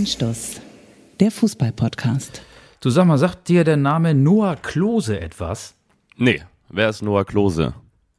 Anstoß, der Fußball-Podcast. Du sag mal, sagt dir der Name Noah Klose etwas? Nee, wer ist Noah Klose?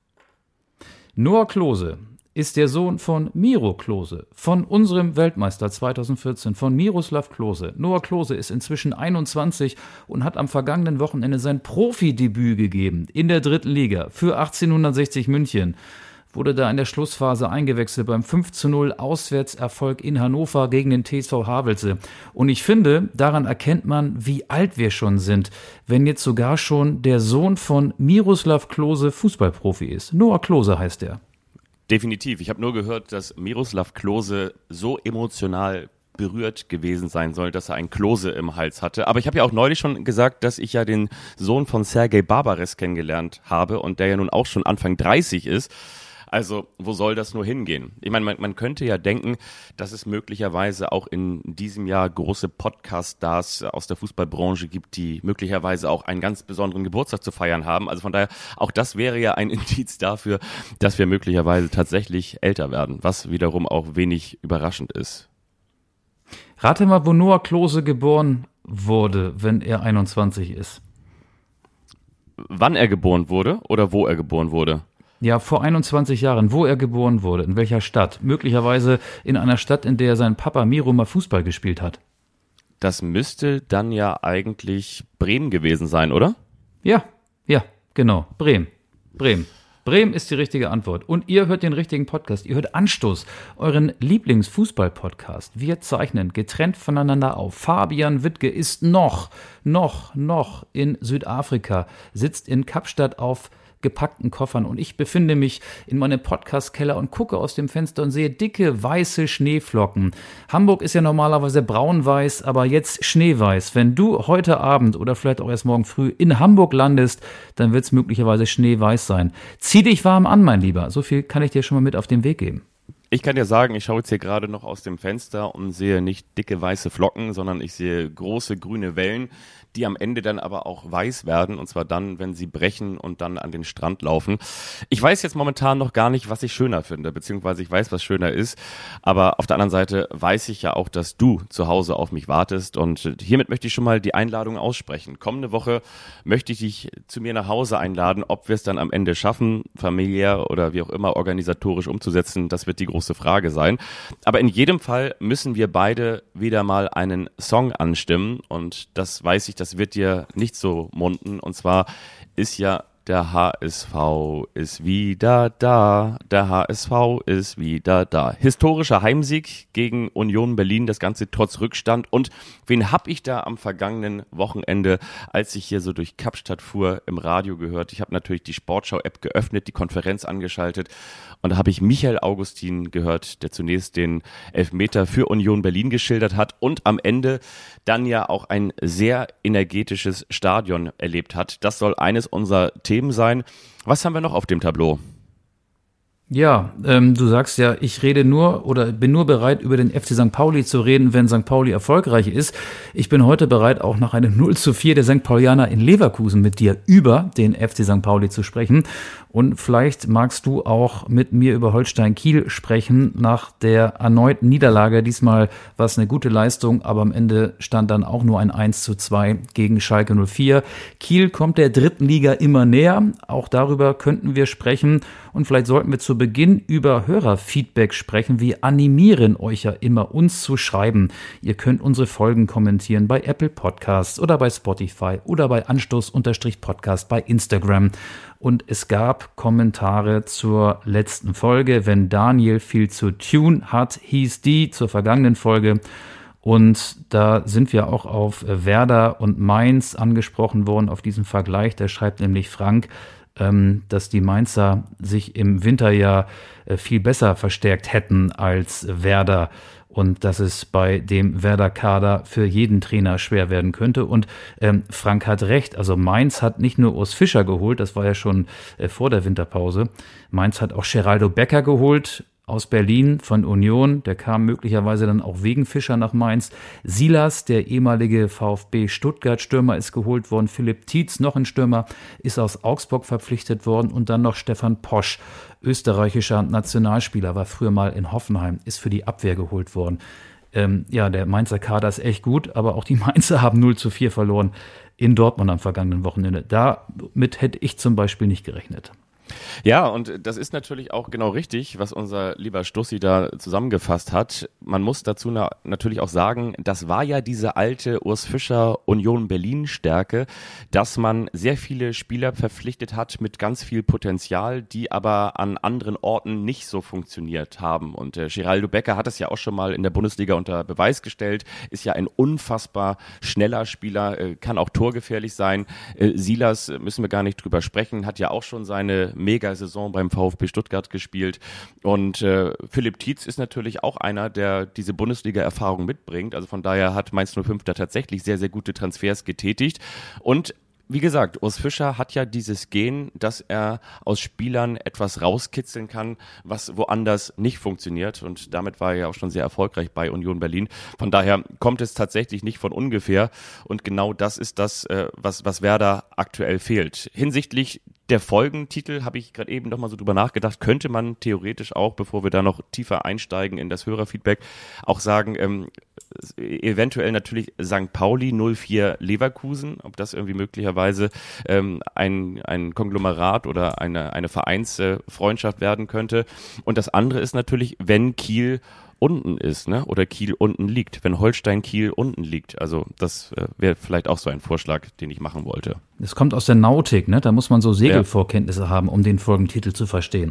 Noah Klose ist der Sohn von Miro Klose, von unserem Weltmeister 2014, von Miroslav Klose. Noah Klose ist inzwischen 21 und hat am vergangenen Wochenende sein Profidebüt gegeben in der dritten Liga für 1860 München. Wurde da in der Schlussphase eingewechselt beim 5:0 Auswärtserfolg in Hannover gegen den TSV Havelse. Und ich finde, daran erkennt man, wie alt wir schon sind, wenn jetzt sogar schon der Sohn von Miroslav Klose Fußballprofi ist. Noah Klose heißt er. Definitiv. Ich habe nur gehört, dass Miroslav Klose so emotional berührt gewesen sein soll, dass er ein Klose im Hals hatte. Aber ich habe ja auch neulich schon gesagt, dass ich ja den Sohn von Sergej Barbares kennengelernt habe und der ja nun auch schon Anfang 30 ist. Also, wo soll das nur hingehen? Ich meine, man könnte ja denken, dass es möglicherweise auch in diesem Jahr große Podcast-Stars aus der Fußballbranche gibt, die möglicherweise auch einen ganz besonderen Geburtstag zu feiern haben. Also von daher, auch das wäre ja ein Indiz dafür, dass wir möglicherweise tatsächlich älter werden, was wiederum auch wenig überraschend ist. Rate mal, wo Noah Klose geboren wurde, wenn er 21 ist. Wann er geboren wurde oder wo er geboren wurde? Ja, vor 21 Jahren, wo er geboren wurde, in welcher Stadt. Möglicherweise in einer Stadt, in der sein Papa Miro mal Fußball gespielt hat. Das müsste dann ja eigentlich Bremen gewesen sein, oder? Ja, genau, Bremen. Bremen ist die richtige Antwort. Und ihr hört den richtigen Podcast. Ihr hört Anstoß, euren Lieblingsfußball-Podcast. Wir zeichnen getrennt voneinander auf. Fabian Wittke ist noch in Südafrika, sitzt in Kapstadt auf gepackten Koffern und ich befinde mich in meinem Podcast-Keller und gucke aus dem Fenster und sehe dicke, weiße Schneeflocken. Hamburg ist ja normalerweise braun-weiß, aber jetzt schneeweiß. Wenn du heute Abend oder vielleicht auch erst morgen früh in Hamburg landest, dann wird es möglicherweise schneeweiß sein. Zieh dich warm an, mein Lieber. So viel kann ich dir schon mal mit auf den Weg geben. Ich kann dir sagen, ich schaue jetzt hier gerade noch aus dem Fenster und sehe nicht dicke weiße Flocken, sondern ich sehe große grüne Wellen, die am Ende dann aber auch weiß werden, und zwar dann, wenn sie brechen und dann an den Strand laufen. Ich weiß jetzt momentan noch gar nicht, was ich schöner finde, beziehungsweise ich weiß, was schöner ist, aber auf der anderen Seite weiß ich ja auch, dass du zu Hause auf mich wartest und hiermit möchte ich schon mal die Einladung aussprechen. Kommende Woche möchte ich dich zu mir nach Hause einladen, ob wir es dann am Ende schaffen, familiär oder wie auch immer organisatorisch umzusetzen, das wird die große Frage sein. Aber in jedem Fall müssen wir beide wieder mal einen Song anstimmen und das weiß ich, das wird dir nicht so munden. Und zwar ist ja der HSV ist wieder da. Der HSV ist wieder da. Historischer Heimsieg gegen Union Berlin, das Ganze trotz Rückstand. Und wen hab ich da am vergangenen Wochenende, als ich hier so durch Kapstadt fuhr, im Radio gehört? Ich habe natürlich die Sportschau-App geöffnet, die Konferenz angeschaltet und da habe ich Michael Augustin gehört, der zunächst den Elfmeter für Union Berlin geschildert hat und am Ende dann ja auch ein sehr energetisches Stadion erlebt hat. Das soll eines unserer Themen sein. Was haben wir noch auf dem Tableau? Ja, du sagst ja, ich rede nur oder bin nur bereit, über den FC St. Pauli zu reden, wenn St. Pauli erfolgreich ist. Ich bin heute bereit, auch nach einem 0:4 der St. Paulianer in Leverkusen mit dir über den FC St. Pauli zu sprechen. Und vielleicht magst du auch mit mir über Holstein Kiel sprechen nach der erneuten Niederlage. Diesmal war es eine gute Leistung, aber am Ende stand dann auch nur ein 1:2 gegen Schalke 04. Kiel kommt der dritten Liga immer näher. Auch darüber könnten wir sprechen. Und vielleicht sollten wir zu Beginn über Hörerfeedback sprechen. Wir animieren euch ja immer, uns zu schreiben. Ihr könnt unsere Folgen kommentieren bei Apple Podcasts oder bei Spotify oder bei Anstoß-Podcast bei Instagram. Und es gab Kommentare zur letzten Folge. Wenn Daniel viel zu tun hat, hieß die zur vergangenen Folge. Und da sind wir auch auf Werder und Mainz angesprochen worden, auf diesen Vergleich. Da schreibt nämlich Frank, dass die Mainzer sich im Winter ja viel besser verstärkt hätten als Werder und dass es bei dem Werder-Kader für jeden Trainer schwer werden könnte. Und Frank hat recht, also Mainz hat nicht nur Urs Fischer geholt, das war ja schon vor der Winterpause, Mainz hat auch Geraldo Becker geholt, aus Berlin von Union, der kam möglicherweise dann auch wegen Fischer nach Mainz. Silas, der ehemalige VfB Stuttgart-Stürmer, ist geholt worden. Philipp Tietz, noch ein Stürmer, ist aus Augsburg verpflichtet worden. Und dann noch Stefan Posch, österreichischer Nationalspieler, war früher mal in Hoffenheim, ist für die Abwehr geholt worden. der Mainzer Kader ist echt gut, aber auch die Mainzer haben 0-4 verloren in Dortmund am vergangenen Wochenende. Damit hätte ich zum Beispiel nicht gerechnet. Ja, und das ist natürlich auch genau richtig, was unser lieber Stussi da zusammengefasst hat. Man muss dazu natürlich auch sagen, das war ja diese alte Urs Fischer Union Berlin Stärke, dass man sehr viele Spieler verpflichtet hat mit ganz viel Potenzial, die aber an anderen Orten nicht so funktioniert haben. Und Geraldo Becker hat es ja auch schon mal in der Bundesliga unter Beweis gestellt, ist ja ein unfassbar schneller Spieler, kann auch torgefährlich sein. Silas, müssen wir gar nicht drüber sprechen, hat ja auch schon seine Mega-Saison beim VfB Stuttgart gespielt. Und Philipp Tietz ist natürlich auch einer, der diese Bundesliga-Erfahrung mitbringt. Also von daher hat Mainz 05 da tatsächlich sehr, sehr gute Transfers getätigt. Und wie gesagt, Urs Fischer hat ja dieses Gen, dass er aus Spielern etwas rauskitzeln kann, was woanders nicht funktioniert. Und damit war er ja auch schon sehr erfolgreich bei Union Berlin. Von daher kommt es tatsächlich nicht von ungefähr. Und genau das ist das, was Werder aktuell fehlt. Hinsichtlich der Folgentitel habe ich gerade eben noch mal so drüber nachgedacht, könnte man theoretisch auch, bevor wir da noch tiefer einsteigen in das Hörerfeedback, auch sagen, eventuell natürlich St. Pauli 04 Leverkusen, ob das irgendwie möglicherweise ein Konglomerat oder eine Vereinsfreundschaft werden könnte. Und das andere ist natürlich, wenn Kiel unten ist, ne? Oder Kiel unten liegt, wenn Holstein Kiel unten liegt. Also das wäre vielleicht auch so ein Vorschlag, den ich machen wollte. Es kommt aus der Nautik, ne? Da muss man so Segelvorkenntnisse haben, um den Folgentitel zu verstehen.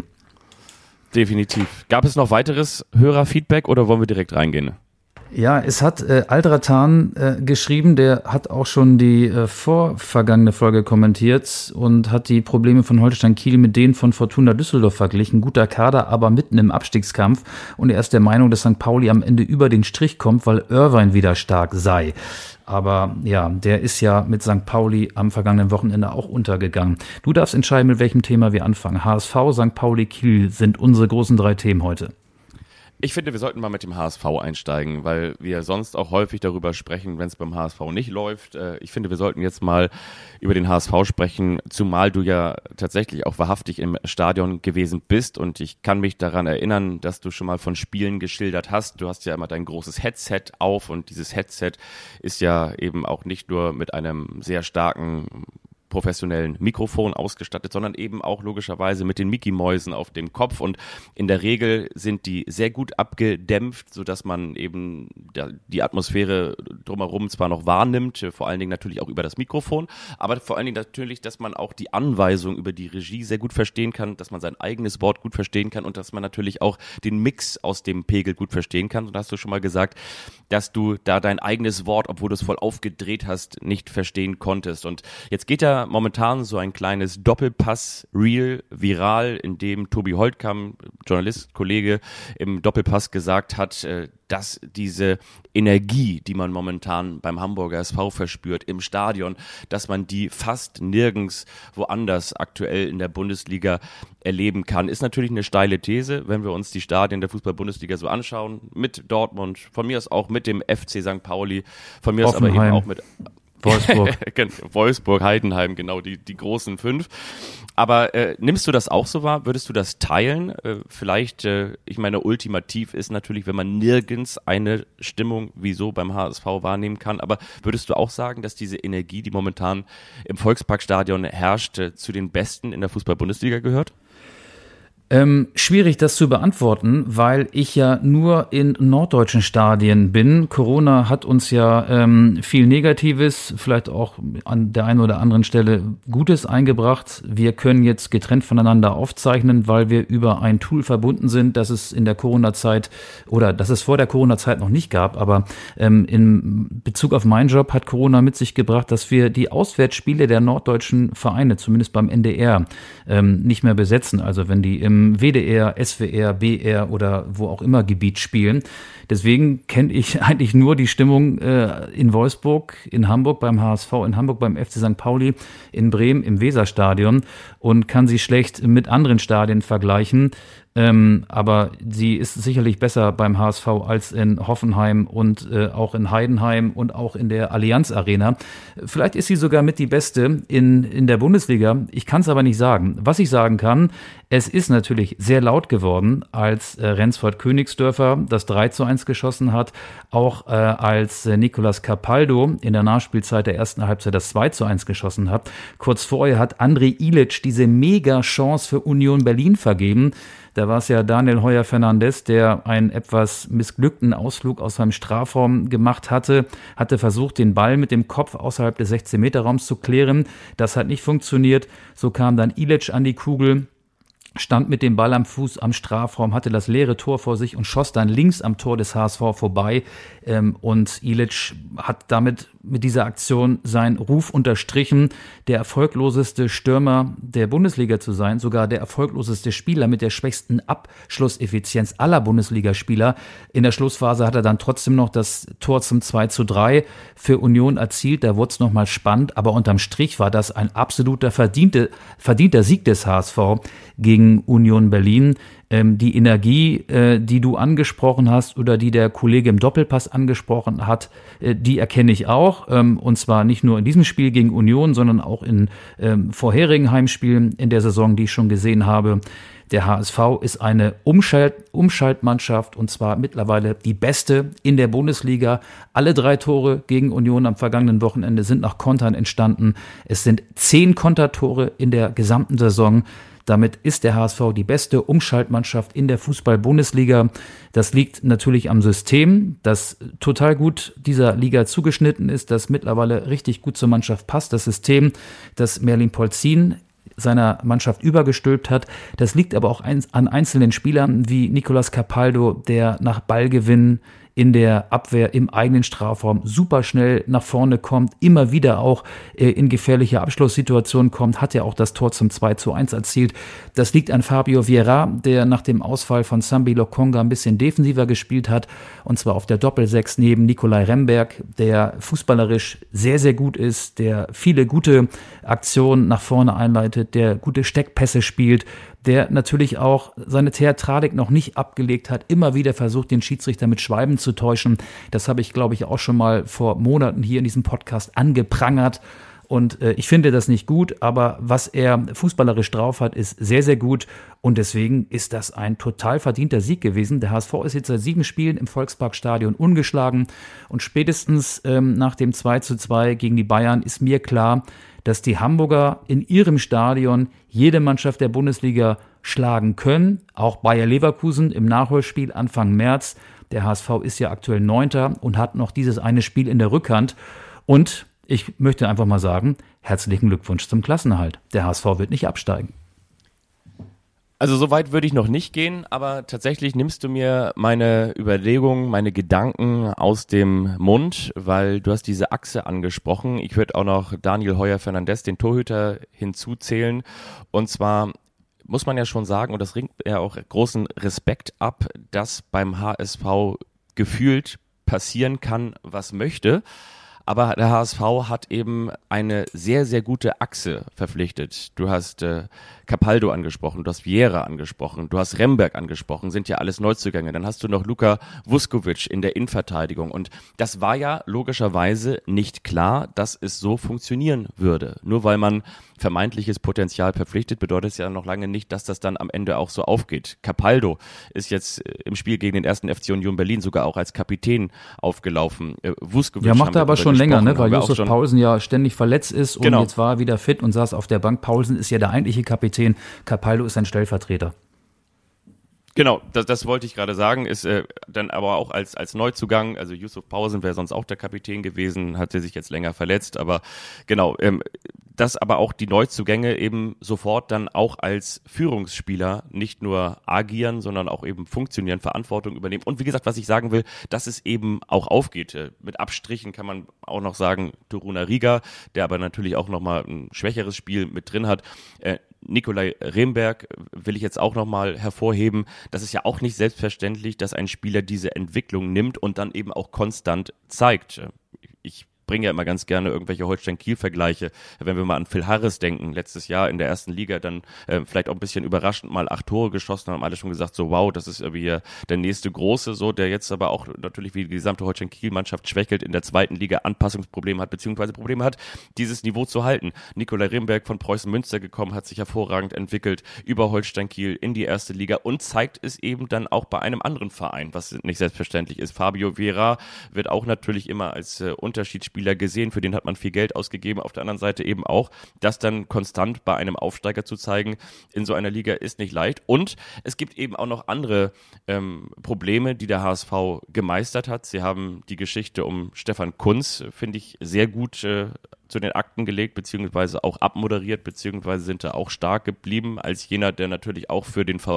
Definitiv. Gab es noch weiteres Hörerfeedback oder wollen wir direkt reingehen? Ja, es hat Aldratan geschrieben, der hat auch schon die vorvergangene Folge kommentiert und hat die Probleme von Holstein Kiel mit denen von Fortuna Düsseldorf verglichen. Guter Kader, aber mitten im Abstiegskampf. Und er ist der Meinung, dass St. Pauli am Ende über den Strich kommt, weil Irvine wieder stark sei. Aber ja, der ist ja mit St. Pauli am vergangenen Wochenende auch untergegangen. Du darfst entscheiden, mit welchem Thema wir anfangen. HSV, St. Pauli, Kiel sind unsere großen 3 Themen heute. Ich finde, wir sollten mal mit dem HSV einsteigen, weil wir sonst auch häufig darüber sprechen, wenn es beim HSV nicht läuft. Ich finde, wir sollten jetzt mal über den HSV sprechen, zumal du ja tatsächlich auch wahrhaftig im Stadion gewesen bist und ich kann mich daran erinnern, dass du schon mal von Spielen geschildert hast. Du hast ja immer dein großes Headset auf und dieses Headset ist ja eben auch nicht nur mit einem sehr starken professionellen Mikrofon ausgestattet, sondern eben auch logischerweise mit den Mickey-Mäusen auf dem Kopf und in der Regel sind die sehr gut abgedämpft, sodass man eben die Atmosphäre drumherum zwar noch wahrnimmt, vor allen Dingen natürlich auch über das Mikrofon, aber vor allen Dingen natürlich, dass man auch die Anweisung über die Regie sehr gut verstehen kann, dass man sein eigenes Wort gut verstehen kann und dass man natürlich auch den Mix aus dem Pegel gut verstehen kann. Und da hast du schon mal gesagt, dass du da dein eigenes Wort, obwohl du es voll aufgedreht hast, nicht verstehen konntest. Und jetzt geht da momentan so ein kleines Doppelpass-Reel viral, in dem Tobi Holtkamp, Journalist, Kollege, im Doppelpass gesagt hat, dass diese Energie, die man momentan beim Hamburger SV verspürt im Stadion, dass man die fast nirgends woanders aktuell in der Bundesliga erleben kann. Ist natürlich eine steile These, wenn wir uns die Stadien der Fußball-Bundesliga so anschauen, mit Dortmund, von mir aus auch mit dem FC St. Pauli, von mir aus aber eben auch mit Wolfsburg, Heidenheim, genau, die großen 5. Aber nimmst du das auch so wahr? Würdest du das teilen? Vielleicht, ich meine, ultimativ ist natürlich, wenn man nirgends eine Stimmung wie so beim HSV wahrnehmen kann. Aber würdest du auch sagen, dass diese Energie, die momentan im Volksparkstadion herrscht, zu den Besten in der Fußball-Bundesliga gehört? Schwierig, das zu beantworten, weil ich ja nur in norddeutschen Stadien bin. Corona hat uns ja viel Negatives, vielleicht auch an der einen oder anderen Stelle Gutes eingebracht. Wir können jetzt getrennt voneinander aufzeichnen, weil wir über ein Tool verbunden sind, das es in der Corona-Zeit oder das es vor der Corona-Zeit noch nicht gab. Aber in Bezug auf meinen Job hat Corona mit sich gebracht, dass wir die Auswärtsspiele der norddeutschen Vereine, zumindest beim NDR, nicht mehr besetzen. Also wenn die im WDR, SWR, BR oder wo auch immer Gebiet spielen. Deswegen kenne ich eigentlich nur die Stimmung in Wolfsburg, in Hamburg beim HSV, in Hamburg beim FC St. Pauli, in Bremen im Weserstadion und kann sie schlecht mit anderen Stadien vergleichen. Aber sie ist sicherlich besser beim HSV als in Hoffenheim und auch in Heidenheim und auch in der Allianz Arena. Vielleicht ist sie sogar mit die beste in der Bundesliga. Ich kann es aber nicht sagen. Was ich sagen kann, Es ist natürlich sehr laut geworden, als Rensford-Königsdörfer das 3:1 geschossen hat, auch als Nicolas Capaldo in der Nachspielzeit der ersten Halbzeit das 2:1 geschossen hat. Kurz vorher hat André Ilic diese Mega-Chance für Union Berlin vergeben. Da war es ja Daniel Heuer-Fernandes, der einen etwas missglückten Ausflug aus seinem Strafraum gemacht hatte versucht, den Ball mit dem Kopf außerhalb des 16-Meter-Raums zu klären. Das hat nicht funktioniert. So kam dann Ilic an die Kugel, stand mit dem Ball am Fuß am Strafraum, hatte das leere Tor vor sich und schoss dann links am Tor des HSV vorbei. Und Ilic hat damit mit dieser Aktion seinen Ruf unterstrichen, der erfolgloseste Stürmer der Bundesliga zu sein, sogar der erfolgloseste Spieler mit der schwächsten Abschlusseffizienz aller Bundesligaspieler. In der Schlussphase hat er dann trotzdem noch das Tor zum 2:3 für Union erzielt. Da wurde es nochmal spannend, aber unterm Strich war das ein absoluter verdienter Sieg des HSV gegen Union Berlin. Die Energie, die du angesprochen hast oder die der Kollege im Doppelpass angesprochen hat, die erkenne ich auch. Und zwar nicht nur in diesem Spiel gegen Union, sondern auch in vorherigen Heimspielen in der Saison, die ich schon gesehen habe. Der HSV ist eine Umschaltmannschaft und zwar mittlerweile die beste in der Bundesliga. Alle 3 Tore gegen Union am vergangenen Wochenende sind nach Kontern entstanden. Es sind 10 Kontertore in der gesamten Saison. Damit ist der HSV die beste Umschaltmannschaft in der Fußball-Bundesliga. Das liegt natürlich am System, das total gut dieser Liga zugeschnitten ist, das mittlerweile richtig gut zur Mannschaft passt. Das System, das Merlin Polzin seiner Mannschaft übergestülpt hat. Das liegt aber auch an einzelnen Spielern wie Nicolas Capaldo, der nach Ballgewinn in der Abwehr im eigenen Strafraum super schnell nach vorne kommt, immer wieder auch in gefährliche Abschlusssituationen kommt, hat ja auch das Tor zum 2:1 erzielt. Das liegt an Fabio Vieira, der nach dem Ausfall von Sambi Lokonga ein bisschen defensiver gespielt hat, und zwar auf der Doppel-6 neben Nicolai Remberg, der fußballerisch sehr, sehr gut ist, der viele gute Aktionen nach vorne einleitet, der gute Steckpässe spielt, der natürlich auch seine Theatralik noch nicht abgelegt hat, immer wieder versucht, den Schiedsrichter mit Schwalben zu täuschen. Das habe ich, glaube ich, auch schon mal vor Monaten hier in diesem Podcast angeprangert. Und ich finde das nicht gut, aber was er fußballerisch drauf hat, ist sehr, sehr gut. Und deswegen ist das ein total verdienter Sieg gewesen. Der HSV ist jetzt seit 7 Spielen im Volksparkstadion ungeschlagen. Und spätestens nach dem 2:2 gegen die Bayern ist mir klar, dass die Hamburger in ihrem Stadion jede Mannschaft der Bundesliga schlagen können. Auch Bayer Leverkusen im Nachholspiel Anfang März. Der HSV ist ja aktuell 9. und hat noch dieses eine Spiel in der Rückhand. Und ich möchte einfach mal sagen, herzlichen Glückwunsch zum Klassenerhalt. Der HSV wird nicht absteigen. Also so weit würde ich noch nicht gehen, aber tatsächlich nimmst du mir meine Überlegungen, meine Gedanken aus dem Mund, weil du hast diese Achse angesprochen. Ich würde auch noch Daniel Heuer-Fernandes, den Torhüter, hinzuzählen. Und zwar muss man ja schon sagen, und das ringt ja auch großen Respekt ab, dass beim HSV gefühlt passieren kann, was möchte. Aber der HSV hat eben eine sehr, sehr gute Achse verpflichtet. Du hast Capaldo angesprochen, du hast Vieira angesprochen, du hast Remberg angesprochen, sind ja alles Neuzugänge. Dann hast du noch Luka Vuskovic in der Innenverteidigung. Und das war ja logischerweise nicht klar, dass es so funktionieren würde. Nur weil man vermeintliches Potenzial verpflichtet, bedeutet es ja noch lange nicht, dass das dann am Ende auch so aufgeht. Capaldo ist jetzt im Spiel gegen den 1. FC Union Berlin sogar auch als Kapitän aufgelaufen. Vuskovic macht er aber schon länger, ne? Weil Josef Paulsen ja ständig verletzt ist und jetzt war er wieder fit und saß auf der Bank. Paulsen ist ja der eigentliche Kapitän, Capaldo ist ein Stellvertreter. Genau, das wollte ich gerade sagen, ist dann aber auch als Neuzugang, also Yusuf Paulsen wäre sonst auch der Kapitän gewesen, hat er sich jetzt länger verletzt, aber genau, dass aber auch die Neuzugänge eben sofort dann auch als Führungsspieler nicht nur agieren, sondern auch eben funktionieren, Verantwortung übernehmen. Und wie gesagt, was ich sagen will, dass es eben auch aufgeht. Mit Abstrichen kann man auch noch sagen, Toruna Riga, der aber natürlich auch nochmal ein schwächeres Spiel mit drin hat. Nicolai Remberg will ich jetzt auch nochmal hervorheben. Das ist ja auch nicht selbstverständlich, dass ein Spieler diese Entwicklung nimmt und dann eben auch konstant zeigt. Ich bringe ja immer ganz gerne irgendwelche Holstein-Kiel-Vergleiche. Wenn wir mal an Phil Harris denken, letztes Jahr in der ersten Liga dann vielleicht auch ein bisschen überraschend mal 8 Tore geschossen, haben alle schon gesagt, so wow, das ist irgendwie der nächste Große, so, der jetzt aber auch natürlich wie die gesamte Holstein-Kiel-Mannschaft schwächelt, in der zweiten Liga Anpassungsprobleme hat, beziehungsweise Probleme hat, dieses Niveau zu halten. Nikolai Rimberg von Preußen Münster gekommen, hat sich hervorragend entwickelt über Holstein Kiel in die erste Liga und zeigt es eben dann auch bei einem anderen Verein, was nicht selbstverständlich ist. Fabio Vera wird auch natürlich immer als Unterschiedsspieler gesehen, für den hat man viel Geld ausgegeben. Auf der anderen Seite eben auch, das dann konstant bei einem Aufsteiger zu zeigen in so einer Liga ist nicht leicht. Und es gibt eben auch noch andere Probleme, die der HSV gemeistert hat. Sie haben die Geschichte um Stefan Kuntz, finde ich, sehr gut zu den Akten gelegt, beziehungsweise auch abmoderiert, beziehungsweise sind da auch stark geblieben als jener, der natürlich auch für den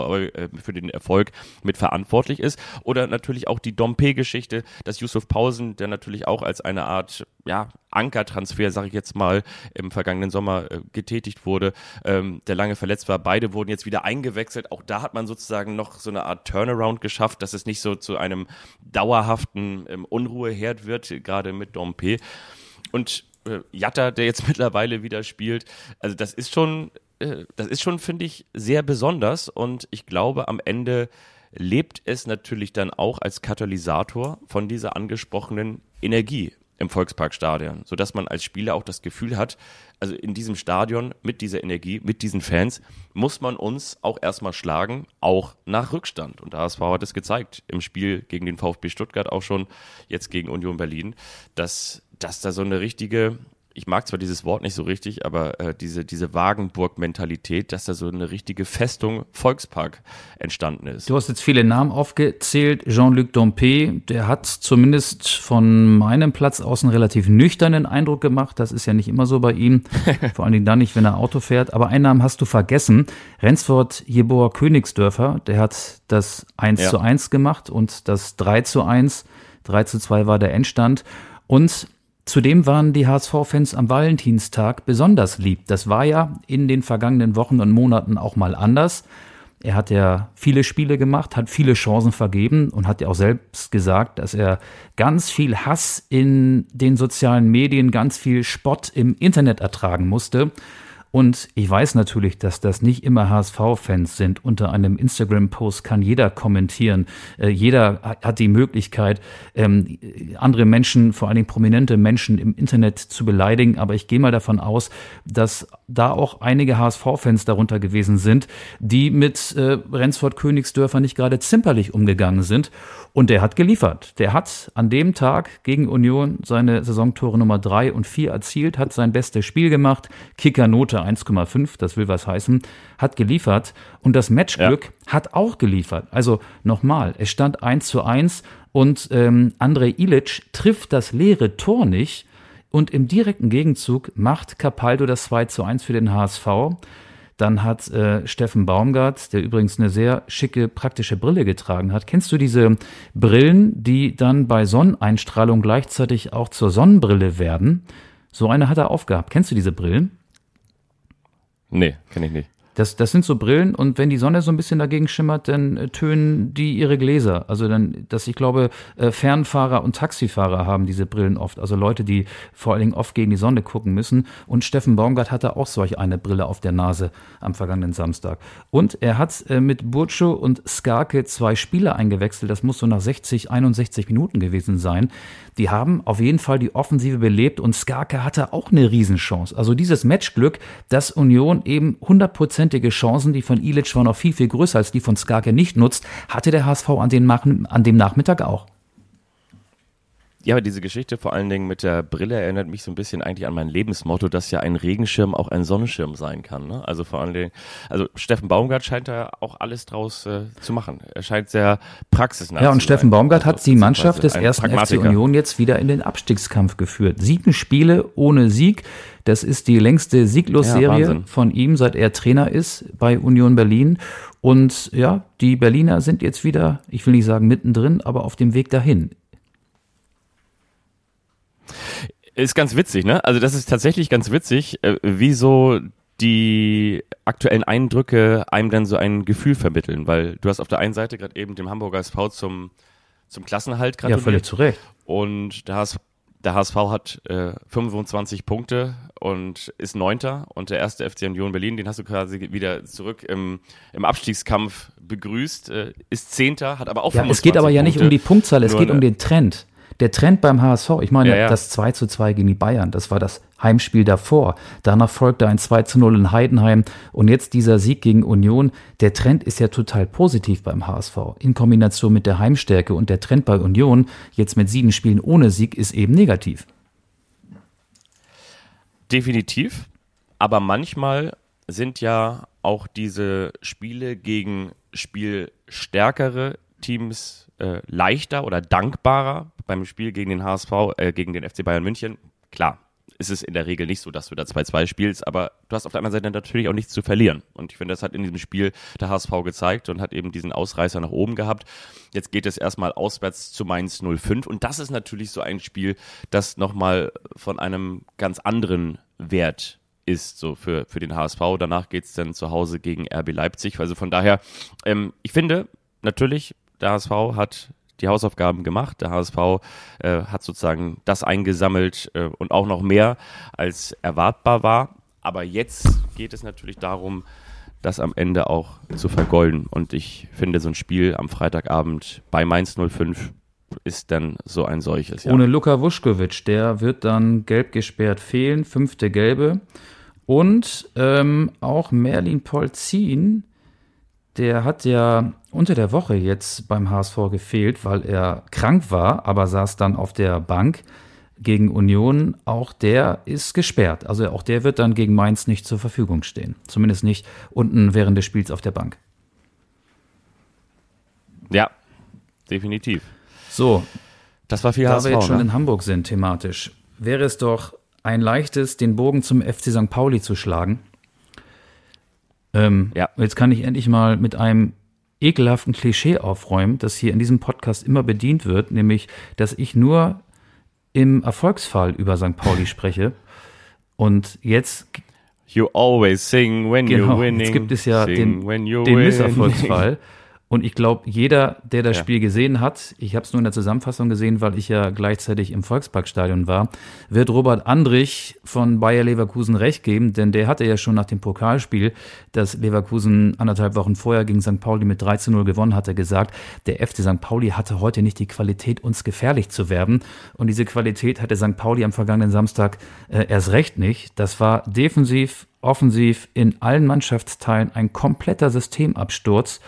Erfolg mit verantwortlich ist. Oder natürlich auch die Dompe-Geschichte, dass Yusuf Pausen, der natürlich auch als eine Art Ankertransfer, sage ich jetzt mal, im vergangenen Sommer getätigt wurde, der lange verletzt war. Beide wurden jetzt wieder eingewechselt. Auch da hat man sozusagen noch so eine Art Turnaround geschafft, dass es nicht so zu einem dauerhaften Unruheherd wird, gerade mit Dompe. Und Jatta, der jetzt mittlerweile wieder spielt, also das ist schon, finde ich, sehr besonders und ich glaube, am Ende lebt es natürlich dann auch als Katalysator von dieser angesprochenen Energie im Volksparkstadion, sodass man als Spieler auch das Gefühl hat, also in diesem Stadion mit dieser Energie, mit diesen Fans, muss man uns auch erstmal schlagen, auch nach Rückstand. Und der HSV hat es gezeigt, im Spiel gegen den VfB Stuttgart auch schon, jetzt gegen Union Berlin, dass da so eine richtige, ich mag zwar dieses Wort nicht so richtig, aber diese Wagenburg-Mentalität, dass da so eine richtige Festung Volkspark entstanden ist. Du hast jetzt viele Namen aufgezählt. Jean-Luc Dompe, der hat zumindest von meinem Platz aus einen relativ nüchternen Eindruck gemacht. Das ist ja nicht immer so bei ihm, vor allen Dingen dann nicht, wenn er Auto fährt. Aber einen Namen hast du vergessen. Rensford Jeboa Königsdörfer, der hat das 1:1 gemacht und das 3:1. 3:2 war der Endstand. Und zudem waren die HSV-Fans am Valentinstag besonders lieb. Das war ja in den vergangenen Wochen und Monaten auch mal anders. Er hat ja viele Spiele gemacht, hat viele Chancen vergeben und hat ja auch selbst gesagt, dass er ganz viel Hass in den sozialen Medien, ganz viel Spott im Internet ertragen musste. Und ich weiß natürlich, dass das nicht immer HSV-Fans sind. Unter einem Instagram-Post kann jeder kommentieren. Jeder hat die Möglichkeit, andere Menschen, vor allen Dingen prominente Menschen im Internet zu beleidigen. Aber ich gehe mal davon aus, dass da auch einige HSV-Fans darunter gewesen sind, die mit Rensford Königsdörfer nicht gerade zimperlich umgegangen sind. Und der hat geliefert. Der hat an dem Tag gegen Union seine Saisontore Nummer 3 und 4 erzielt, hat sein bestes Spiel gemacht. Kickernote 1,5, das will was heißen, hat geliefert. Und das Matchglück hat auch geliefert. Also nochmal, es stand 1:1 und Andrej Ilić trifft das leere Tor nicht. Und im direkten Gegenzug macht Capaldo das 2:1 für den HSV. Dann hat Steffen Baumgart, der übrigens eine sehr schicke, praktische Brille getragen hat. Kennst du diese Brillen, die dann bei Sonneneinstrahlung gleichzeitig auch zur Sonnenbrille werden? So eine hat er aufgehabt. Kennst du diese Brillen? Nee, kenne ich nicht. Das sind so Brillen und wenn die Sonne so ein bisschen dagegen schimmert, dann tönen die ihre Gläser. Also dann, ich glaube, Fernfahrer und Taxifahrer haben diese Brillen oft. Also Leute, die vor allen Dingen oft gegen die Sonne gucken müssen. Und Steffen Baumgart hatte auch solch eine Brille auf der Nase am vergangenen Samstag. Und er hat mit Burcu und Skarke 2 Spieler eingewechselt. Das muss so nach 60, 61 Minuten gewesen sein. Die haben auf jeden Fall die Offensive belebt und Skarke hatte auch eine Riesenchance. Also dieses Matchglück, dass Union eben 100%ige Chancen, die von Ilić waren, noch viel, viel größer als die von Skarke nicht nutzt, hatte der HSV an dem Nachmittag auch. Ja, aber diese Geschichte vor allen Dingen mit der Brille erinnert mich so ein bisschen eigentlich an mein Lebensmotto, dass ja ein Regenschirm auch ein Sonnenschirm sein kann. Ne? Also vor allen Dingen, Steffen Baumgart scheint da auch alles draus zu machen. Er scheint sehr praxisnah. Ja, und Steffen Baumgart also hat die Mannschaft des ersten FC Union jetzt wieder in den Abstiegskampf geführt. 7 Spiele ohne Sieg. Das ist die längste Sieglosserie von ihm, seit er Trainer ist bei Union Berlin. Und ja, die Berliner sind jetzt wieder, ich will nicht sagen mittendrin, aber auf dem Weg dahin. Ist ganz witzig, ne? Also das ist tatsächlich ganz witzig, wie so die aktuellen Eindrücke einem dann so ein Gefühl vermitteln, weil du hast auf der einen Seite gerade eben dem Hamburger SV zum Klassenerhalt gratuliert. Ja, völlig zu Recht. Und da hast Der HSV hat 25 Punkte und ist 9. Und der erste FC Union Berlin, den hast du quasi wieder zurück im Abstiegskampf begrüßt, ist 10., hat aber auch 25 Punkte. Es geht aber ja nicht um die Punktzahl, es geht um den Trend. Der Trend beim HSV, ich meine, das 2:2 gegen die Bayern, das war das Heimspiel davor. Danach folgte ein 2:0 in Heidenheim und jetzt dieser Sieg gegen Union. Der Trend ist ja total positiv beim HSV. In Kombination mit der Heimstärke und der Trend bei Union, jetzt mit 7 Spielen ohne Sieg, ist eben negativ. Definitiv, aber manchmal sind ja auch diese Spiele gegen spielstärkere Teams leichter oder dankbarer. Beim Spiel gegen den HSV, gegen den FC Bayern München, klar, ist es in der Regel nicht so, dass du da 2:2 spielst, aber du hast auf der anderen Seite natürlich auch nichts zu verlieren. Und ich finde, das hat in diesem Spiel der HSV gezeigt und hat eben diesen Ausreißer nach oben gehabt. Jetzt geht es erstmal auswärts zu Mainz 05 und das ist natürlich so ein Spiel, das nochmal von einem ganz anderen Wert ist, so für den HSV. Danach geht es dann zu Hause gegen RB Leipzig. Also von daher, ich finde natürlich, der HSV hat die Hausaufgaben gemacht. Der HSV hat sozusagen das eingesammelt und auch noch mehr, als erwartbar war. Aber jetzt geht es natürlich darum, das am Ende auch zu vergolden. Und ich finde, so ein Spiel am Freitagabend bei Mainz 05 ist dann so ein solches. Ja. Ohne Luka Vuskovic, der wird dann gelb gesperrt fehlen, 5. Gelbe. Und auch Merlin Polzin, der hat ja unter der Woche jetzt beim HSV gefehlt, weil er krank war, aber saß dann auf der Bank gegen Union. Auch der ist gesperrt. Also auch der wird dann gegen Mainz nicht zur Verfügung stehen. Zumindest nicht unten während des Spiels auf der Bank. Ja, definitiv. So, das war viel da HSV, wir jetzt schon ne? in Hamburg sind thematisch, wäre es doch ein leichtes, den Bogen zum FC St. Pauli zu schlagen. Jetzt kann ich endlich mal mit einem ekelhaften Klischee aufräumen, das hier in diesem Podcast immer bedient wird, nämlich, dass ich nur im Erfolgsfall über St. Pauli spreche. Und jetzt You always sing when you're winning. Jetzt gibt es ja den winning. Misserfolgsfall. Und ich glaube, jeder, der das Spiel gesehen hat, ich habe es nur in der Zusammenfassung gesehen, weil ich ja gleichzeitig im Volksparkstadion war, wird Robert Andrich von Bayer Leverkusen recht geben, denn der hatte ja schon nach dem Pokalspiel, das Leverkusen 1,5 Wochen vorher gegen St. Pauli mit 3:0 gewonnen hatte, gesagt, der FC St. Pauli hatte heute nicht die Qualität, uns gefährlich zu werden. Und diese Qualität hatte St. Pauli am vergangenen Samstag erst recht nicht. Das war defensiv, offensiv in allen Mannschaftsteilen ein kompletter Systemabsturz.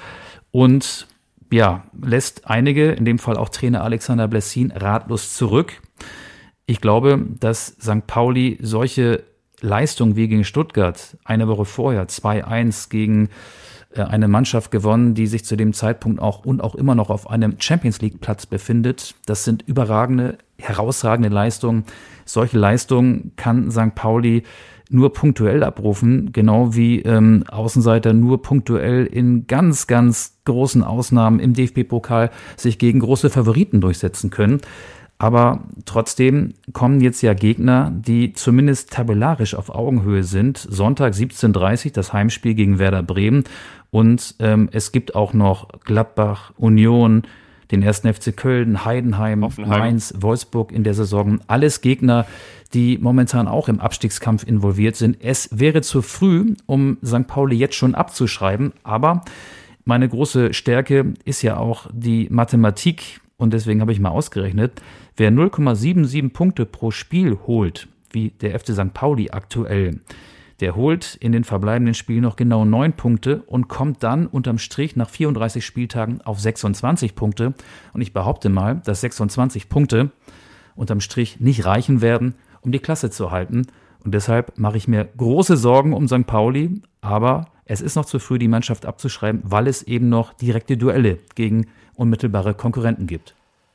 Und ja, lässt einige, in dem Fall auch Trainer Alexander Blessin, ratlos zurück. Ich glaube, dass St. Pauli solche Leistungen wie gegen Stuttgart, eine Woche vorher 2:1 gegen eine Mannschaft gewonnen, die sich zu dem Zeitpunkt auch und auch immer noch auf einem Champions-League-Platz befindet. Das sind überragende, herausragende Leistungen. Solche Leistungen kann St. Pauli nur punktuell abrufen, genau wie Außenseiter nur punktuell in ganz, ganz großen Ausnahmen im DFB-Pokal sich gegen große Favoriten durchsetzen können. Aber trotzdem kommen jetzt ja Gegner, die zumindest tabellarisch auf Augenhöhe sind. Sonntag 17:30 das Heimspiel gegen Werder Bremen. Und es gibt auch noch Gladbach, Union, den 1. FC Köln, Heidenheim, Mainz, Wolfsburg in der Saison. Alles Gegner, die momentan auch im Abstiegskampf involviert sind. Es wäre zu früh, um St. Pauli jetzt schon abzuschreiben. Aber meine große Stärke ist ja auch die Mathematik. Und deswegen habe ich mal ausgerechnet, wer 0,77 Punkte pro Spiel holt, wie der FC St. Pauli aktuell, der holt in den verbleibenden Spielen noch genau 9 Punkte und kommt dann unterm Strich nach 34 Spieltagen auf 26 Punkte. Und ich behaupte mal, dass 26 Punkte unterm Strich nicht reichen werden, um die Klasse zu halten. Und deshalb mache ich mir große Sorgen um St. Pauli. Aber es ist noch zu früh, die Mannschaft abzuschreiben, weil es eben noch direkte Duelle gegen unmittelbare Konkurrenten gibt.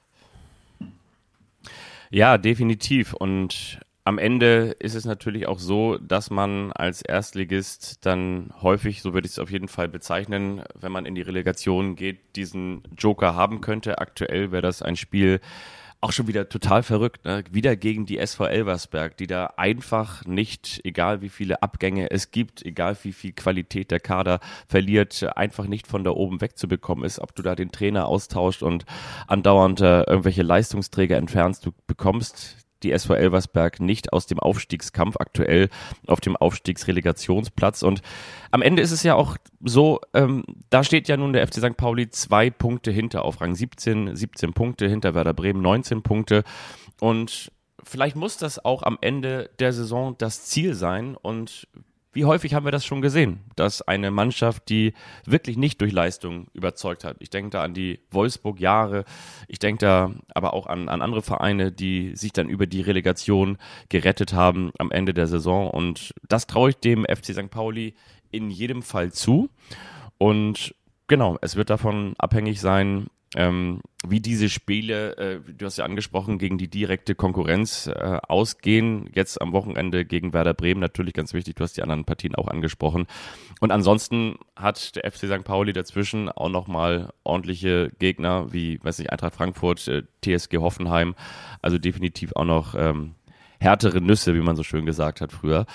Ja, definitiv. Und am Ende ist es natürlich auch so, dass man als Erstligist dann häufig, so würde ich es auf jeden Fall bezeichnen, wenn man in die Relegation geht, diesen Joker haben könnte. Aktuell wäre das ein Spiel auch schon wieder total verrückt, ne? Wieder gegen die SV Elversberg, die da einfach nicht, egal wie viele Abgänge es gibt, egal wie viel Qualität der Kader verliert, einfach nicht von da oben wegzubekommen ist. Ob du da den Trainer austauscht und andauernd irgendwelche Leistungsträger entfernst, du bekommst die SV Elversberg nicht aus dem Aufstiegskampf aktuell auf dem Aufstiegsrelegationsplatz. Und am Ende ist es ja auch so, da steht ja nun der FC St. Pauli 2 Punkte hinter auf Rang 17 Punkte, hinter Werder Bremen 19 Punkte. Und vielleicht muss das auch am Ende der Saison das Ziel sein. Und wie häufig haben wir das schon gesehen, dass eine Mannschaft, die wirklich nicht durch Leistung überzeugt hat, ich denke da an die Wolfsburg-Jahre, ich denke da aber auch an andere Vereine, die sich dann über die Relegation gerettet haben am Ende der Saison, und das traue ich dem FC St. Pauli in jedem Fall zu, und genau, es wird davon abhängig sein, wie diese Spiele, du hast ja angesprochen, gegen die direkte Konkurrenz ausgehen. Jetzt am Wochenende gegen Werder Bremen, natürlich ganz wichtig, du hast die anderen Partien auch angesprochen. Und ansonsten hat der FC St. Pauli dazwischen auch nochmal ordentliche Gegner wie, Eintracht Frankfurt, TSG Hoffenheim, also definitiv auch noch härtere Nüsse, wie man so schön gesagt hat früher.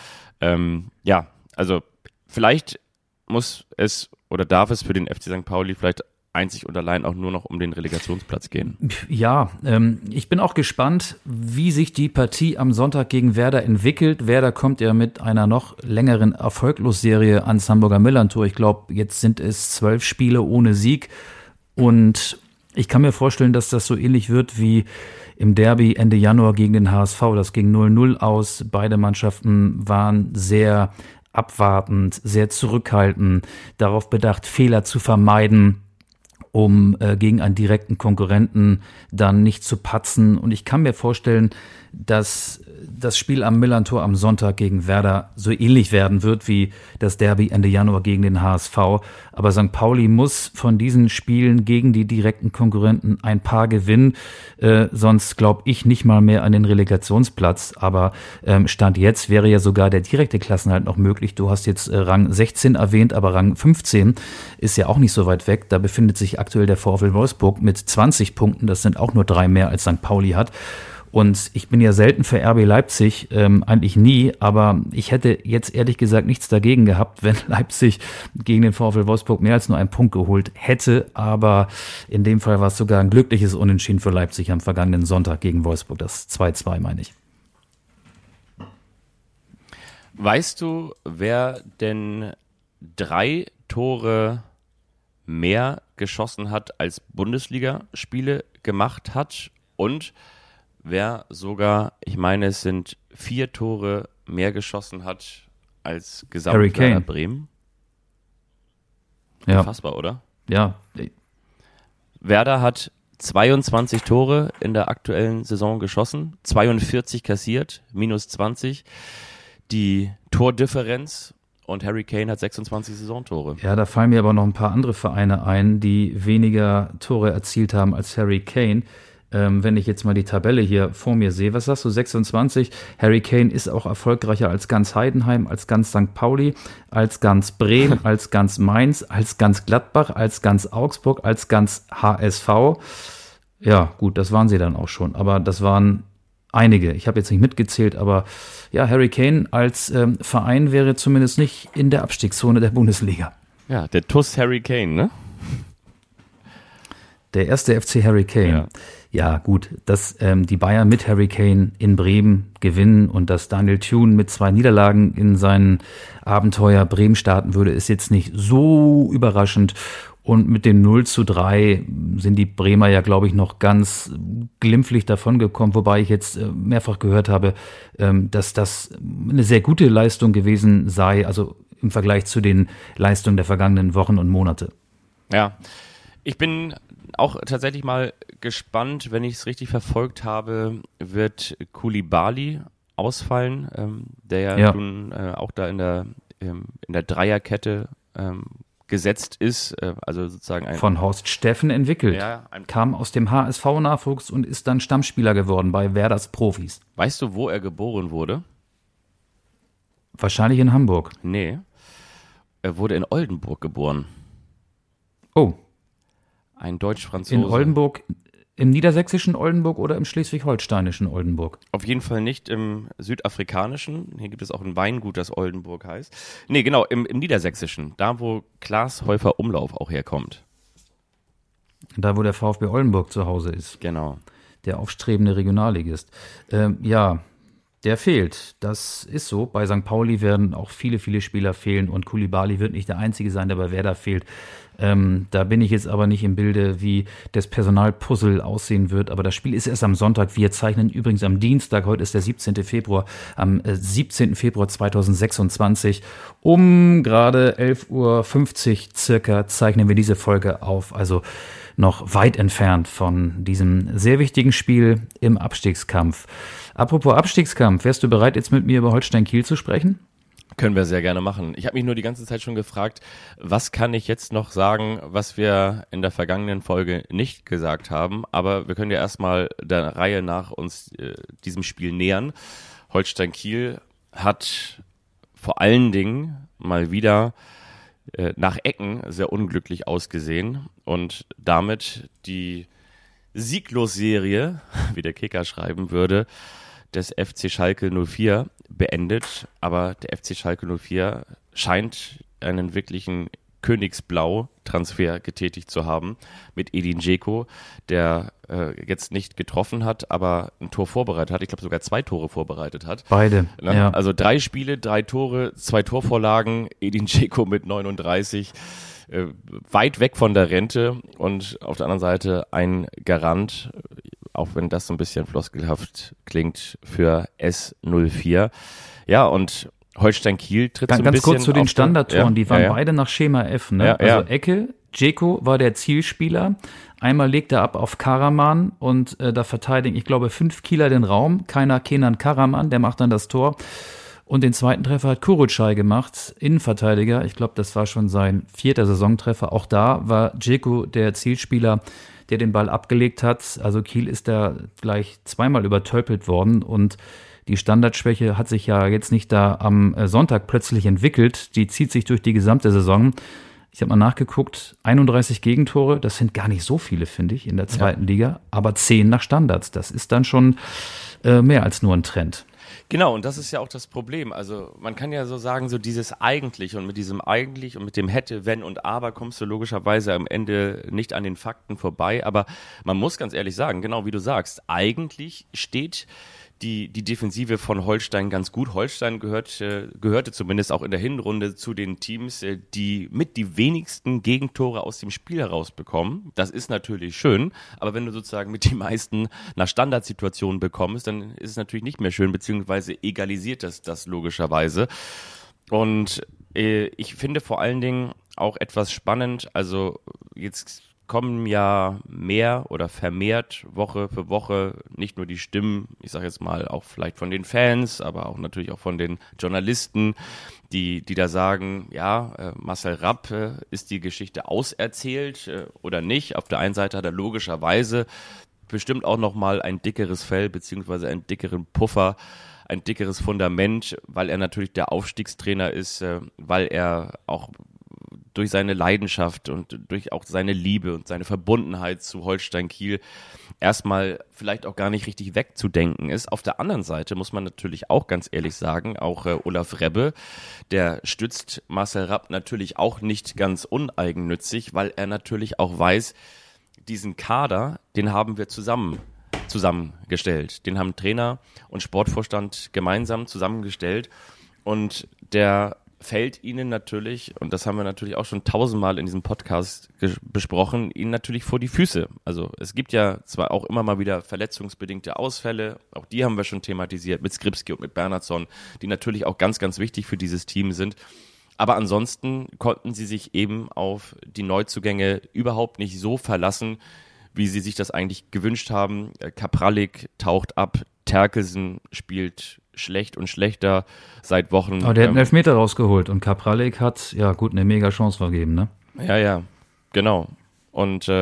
Also vielleicht muss es oder darf es für den FC St. Pauli vielleicht einzig und allein auch nur noch um den Relegationsplatz gehen. Ja, ich bin auch gespannt, wie sich die Partie am Sonntag gegen Werder entwickelt. Werder kommt ja mit einer noch längeren Erfolglosserie ans Hamburger Millerntor. Ich glaube, jetzt sind es 12 Spiele ohne Sieg. Und ich kann mir vorstellen, dass das so ähnlich wird wie im Derby Ende Januar gegen den HSV. Das ging 0-0 aus. Beide Mannschaften waren sehr abwartend, sehr zurückhaltend, darauf bedacht, Fehler zu vermeiden, um gegen einen direkten Konkurrenten dann nicht zu patzen. Und ich kann mir vorstellen, dass das Spiel am Millerntor am Sonntag gegen Werder so ähnlich werden wird wie das Derby Ende Januar gegen den HSV. Aber St. Pauli muss von diesen Spielen gegen die direkten Konkurrenten ein paar gewinnen. Sonst glaube ich nicht mal mehr an den Relegationsplatz. Aber Stand jetzt wäre ja sogar der direkte Klassenerhalt noch möglich. Du hast jetzt Rang 16 erwähnt, aber Rang 15 ist ja auch nicht so weit weg. Da befindet sich aktuell der VfL Wolfsburg mit 20 Punkten. Das sind auch nur 3 mehr als St. Pauli hat. Und ich bin ja selten für RB Leipzig, eigentlich nie, aber ich hätte jetzt ehrlich gesagt nichts dagegen gehabt, wenn Leipzig gegen den VfL Wolfsburg mehr als nur einen Punkt geholt hätte, aber in dem Fall war es sogar ein glückliches Unentschieden für Leipzig am vergangenen Sonntag gegen Wolfsburg, das 2-2 meine ich. Weißt du, wer denn 3 Tore mehr geschossen hat, als Bundesligaspiele gemacht hat, und wer sogar, ich meine, es sind 4 Tore mehr geschossen hat als Werder Bremen? Ja. Unfassbar, oder? Ja. Werder hat 22 Tore in der aktuellen Saison geschossen, 42 kassiert, minus 20. Die Tordifferenz, und Harry Kane hat 26 Saisontore. Ja, da fallen mir aber noch ein paar andere Vereine ein, die weniger Tore erzielt haben als Harry Kane. Wenn ich jetzt mal die Tabelle hier vor mir sehe, was sagst du, 26? Harry Kane ist auch erfolgreicher als ganz Heidenheim, als ganz St. Pauli, als ganz Bremen, als ganz Mainz, als ganz Gladbach, als ganz Augsburg, als ganz HSV. Ja, gut, das waren sie dann auch schon, aber das waren einige. Ich habe jetzt nicht mitgezählt, aber ja, Harry Kane als Verein wäre zumindest nicht in der Abstiegszone der Bundesliga. Ja, der TuS Harry Kane, ne? Der erste FC Harry Kane. Ja, gut, dass die Bayern mit Harry Kane in Bremen gewinnen und dass Daniel Thune mit 2 Niederlagen in sein Abenteuer Bremen starten würde, ist jetzt nicht so überraschend. Und mit dem 0-3 sind die Bremer ja, glaube ich, noch ganz glimpflich davongekommen, wobei ich jetzt mehrfach gehört habe, dass das eine sehr gute Leistung gewesen sei, also im Vergleich zu den Leistungen der vergangenen Wochen und Monate. Ja, ich bin auch tatsächlich mal gespannt, wenn ich es richtig verfolgt habe, wird Koulibaly ausfallen, der ja nun auch da in der Dreierkette gesetzt ist, also sozusagen von Horst Steffen entwickelt, kam aus dem HSV-Nachwuchs und ist dann Stammspieler geworden bei Werders Profis. Weißt du, wo er geboren wurde? Wahrscheinlich in Hamburg. Nee, er wurde in Oldenburg geboren. Oh. Ein Deutsch-Franzose. In Oldenburg, im niedersächsischen Oldenburg oder im schleswig-holsteinischen Oldenburg? Auf jeden Fall nicht im südafrikanischen. Hier gibt es auch ein Weingut, das Oldenburg heißt. Nee, genau, im niedersächsischen. Da, wo Klaas Häufer Umlauf auch herkommt. Da, wo der VfB Oldenburg zu Hause ist. Genau. der aufstrebende Regionalligist. Der fehlt. Das ist so. Bei St. Pauli werden auch viele, viele Spieler fehlen und Koulibaly wird nicht der Einzige sein, der bei Werder fehlt. Da bin ich jetzt aber nicht im Bilde, wie das Personalpuzzle aussehen wird. Aber das Spiel ist erst am Sonntag. Wir zeichnen übrigens am Dienstag. Heute ist der 17. Februar. Am 17. Februar 2026 um gerade 11:50 Uhr circa zeichnen wir diese Folge auf. Also noch weit entfernt von diesem sehr wichtigen Spiel im Abstiegskampf. Apropos Abstiegskampf, wärst du bereit, jetzt mit mir über Holstein Kiel zu sprechen? Können wir sehr gerne machen. Ich habe mich nur die ganze Zeit schon gefragt, was kann ich jetzt noch sagen, was wir in der vergangenen Folge nicht gesagt haben. Aber wir können ja erstmal der Reihe nach uns diesem Spiel nähern. Holstein Kiel hat vor allen Dingen mal wieder nach Ecken sehr unglücklich ausgesehen und damit die Sieglosserie, wie der Kicker schreiben würde, des FC Schalke 04 beendet. Aber der FC Schalke 04 scheint einen wirklichen Königsblau-Transfer getätigt zu haben mit Edin Dzeko, der jetzt nicht getroffen hat, aber ein Tor vorbereitet hat. Ich glaube sogar 2 Tore vorbereitet hat. Beide, ja. Also 3 Spiele, 3 Tore, 2 Torvorlagen. Edin Dzeko mit 39. Weit weg von der Rente und auf der anderen Seite ein Garant, auch wenn das so ein bisschen floskelhaft klingt, für S04. Ja, und Holstein Kiel tritt so ein bisschen... Ganz kurz zu den Standardtoren, die waren beide nach Schema F. Ne? Ja, also Ecke, Dzeko war der Zielspieler. Einmal legt er ab auf Karaman und da verteidigen, ich glaube, 5 Kieler den Raum. Kenan Karaman, der macht dann das Tor. Und den zweiten Treffer hat Kurucay gemacht, Innenverteidiger. Ich glaube, das war schon sein 4. Saisontreffer. Auch da war Dzeko der Zielspieler, der den Ball abgelegt hat. Also Kiel ist da gleich zweimal übertölpelt worden. Und die Standardschwäche hat sich ja jetzt nicht da am Sonntag plötzlich entwickelt. Die zieht sich durch die gesamte Saison. Ich habe mal nachgeguckt, 31 Gegentore, das sind gar nicht so viele, finde ich, in der zweiten Liga. Aber 10 nach Standards, das ist dann schon mehr als nur ein Trend. Genau, und das ist ja auch das Problem. Also man kann ja so sagen, so dieses eigentlich und mit diesem eigentlich und mit dem hätte, wenn und aber kommst du logischerweise am Ende nicht an den Fakten vorbei. Aber man muss ganz ehrlich sagen, genau wie du sagst, eigentlich steht die Defensive von Holstein ganz gut. Holstein gehörte zumindest auch in der Hinrunde zu den Teams, die mit die wenigsten Gegentore aus dem Spiel herausbekommen. Das ist natürlich schön, aber wenn du sozusagen mit die meisten nach Standardsituationen bekommst, dann ist es natürlich nicht mehr schön, beziehungsweise egalisiert das logischerweise. Und ich finde vor allen Dingen auch etwas spannend, also jetzt kommen ja mehr oder vermehrt Woche für Woche nicht nur die Stimmen, ich sage jetzt mal auch vielleicht von den Fans, aber auch natürlich auch von den Journalisten, die da sagen, ja, Marcel Rapp, ist die Geschichte auserzählt oder nicht? Auf der einen Seite hat er logischerweise bestimmt auch nochmal ein dickeres Fell beziehungsweise einen dickeren Puffer, ein dickeres Fundament, weil er natürlich der Aufstiegstrainer ist, weil er auch durch seine Leidenschaft und durch auch seine Liebe und seine Verbundenheit zu Holstein Kiel erstmal vielleicht auch gar nicht richtig wegzudenken ist. Auf der anderen Seite muss man natürlich auch ganz ehrlich sagen, auch Olaf Rebbe, der stützt Marcel Rapp natürlich auch nicht ganz uneigennützig, weil er natürlich auch weiß, diesen Kader, den haben wir zusammengestellt. Den haben Trainer und Sportvorstand gemeinsam zusammengestellt und der fällt ihnen natürlich, und das haben wir natürlich auch schon 1000-mal in diesem Podcast besprochen, ihnen natürlich vor die Füße. Also es gibt ja zwar auch immer mal wieder verletzungsbedingte Ausfälle, auch die haben wir schon thematisiert mit Skripski und mit Bernhardsson, die natürlich auch ganz, ganz wichtig für dieses Team sind. Aber ansonsten konnten sie sich eben auf die Neuzugänge überhaupt nicht so verlassen, wie sie sich das eigentlich gewünscht haben. Kaprallik taucht ab, Terkelsen spielt schlecht und schlechter seit Wochen. Aber der hat einen Elfmeter rausgeholt und Kaprallik hat, ja gut, eine mega Chance vergeben, ne? Ja, genau. Und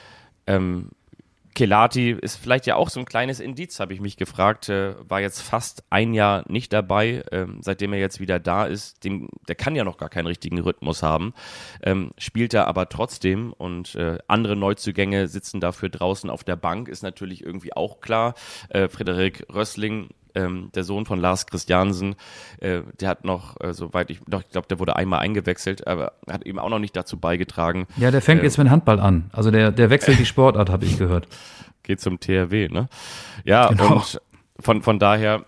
Kelati ist vielleicht ja auch so ein kleines Indiz, habe ich mich gefragt, war jetzt fast ein Jahr nicht dabei, seitdem er jetzt wieder da ist, der kann ja noch gar keinen richtigen Rhythmus haben, spielt er aber trotzdem und andere Neuzugänge sitzen dafür draußen auf der Bank, ist natürlich irgendwie auch klar. Frederik Rössling, der Sohn von Lars Christiansen, der hat noch, ich glaube, der wurde einmal eingewechselt, aber hat eben auch noch nicht dazu beigetragen. Ja, der fängt jetzt mit Handball an. Also der wechselt die Sportart, habe ich gehört. geht zum THW, ne? Ja, genau. Und von daher,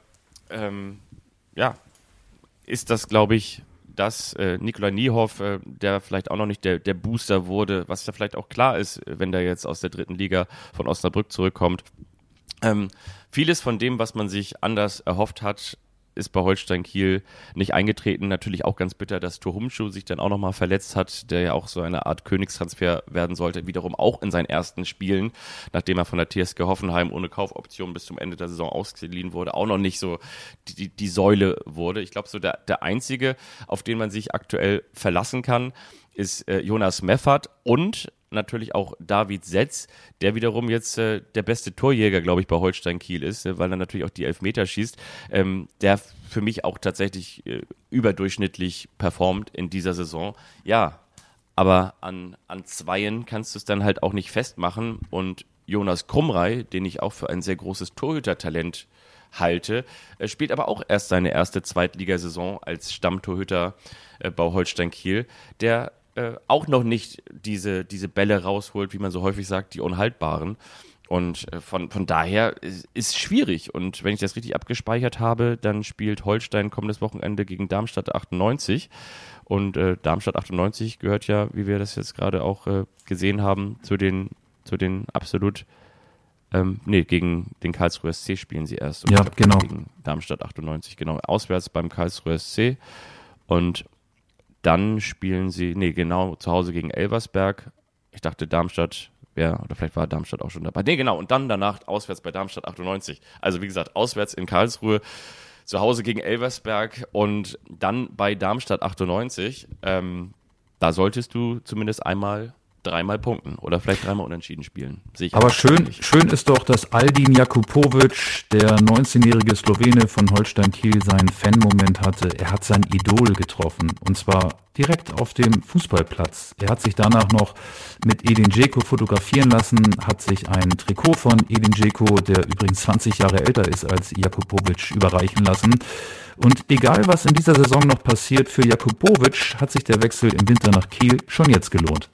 ist das, glaube ich, dass Nikolai Niehoff, der vielleicht auch noch nicht der Booster wurde, was ja vielleicht auch klar ist, wenn der jetzt aus der 3. Liga von Osnabrück zurückkommt. Vieles von dem, was man sich anders erhofft hat, ist bei Holstein Kiel nicht eingetreten. Natürlich auch ganz bitter, dass Tohumschu sich dann auch nochmal verletzt hat, der ja auch so eine Art Königstransfer werden sollte, wiederum auch in seinen ersten Spielen, nachdem er von der TSG Hoffenheim ohne Kaufoption bis zum Ende der Saison ausgeliehen wurde, auch noch nicht so die Säule wurde. Ich glaube, so der einzige, auf den man sich aktuell verlassen kann, ist Jonas Meffert und natürlich auch David Setz, der wiederum jetzt der beste Torjäger, glaube ich, bei Holstein Kiel ist, weil er natürlich auch die Elfmeter schießt, der für mich auch tatsächlich überdurchschnittlich performt in dieser Saison. Ja, aber an Zweien kannst du es dann halt auch nicht festmachen und Jonas Krumrei, den ich auch für ein sehr großes Torhütertalent halte, spielt aber auch erst seine erste Zweitligasaison als Stammtorhüter bei Holstein Kiel, der auch noch nicht diese Bälle rausholt, wie man so häufig sagt, die unhaltbaren. Und von daher ist schwierig. Und wenn ich das richtig abgespeichert habe, dann spielt Holstein kommendes Wochenende gegen Darmstadt 98. Und Darmstadt 98 gehört ja, wie wir das jetzt gerade auch gesehen haben, zu den absolut gegen den Karlsruher SC spielen sie erst. Und Ja, genau. Gegen Darmstadt 98, genau. Auswärts beim Karlsruher SC. Und dann spielen sie, zu Hause gegen Elversberg. Ich dachte, Darmstadt wäre, oder vielleicht war Darmstadt auch schon dabei. Genau, und dann danach auswärts bei Darmstadt 98. Also wie gesagt, auswärts in Karlsruhe, zu Hause gegen Elversberg und dann bei Darmstadt 98. Da solltest du zumindest dreimal punkten oder vielleicht dreimal unentschieden spielen. Aber schön ist doch, dass Aldin Jakupovic, der 19-jährige Slowene von Holstein Kiel, seinen Fan-Moment hatte. Er hat sein Idol getroffen und zwar direkt auf dem Fußballplatz. Er hat sich danach noch mit Edin Dzeko fotografieren lassen, hat sich ein Trikot von Edin Dzeko, der übrigens 20 Jahre älter ist als Jakupovic, überreichen lassen. Und egal, was in dieser Saison noch passiert, für Jakupovic hat sich der Wechsel im Winter nach Kiel schon jetzt gelohnt.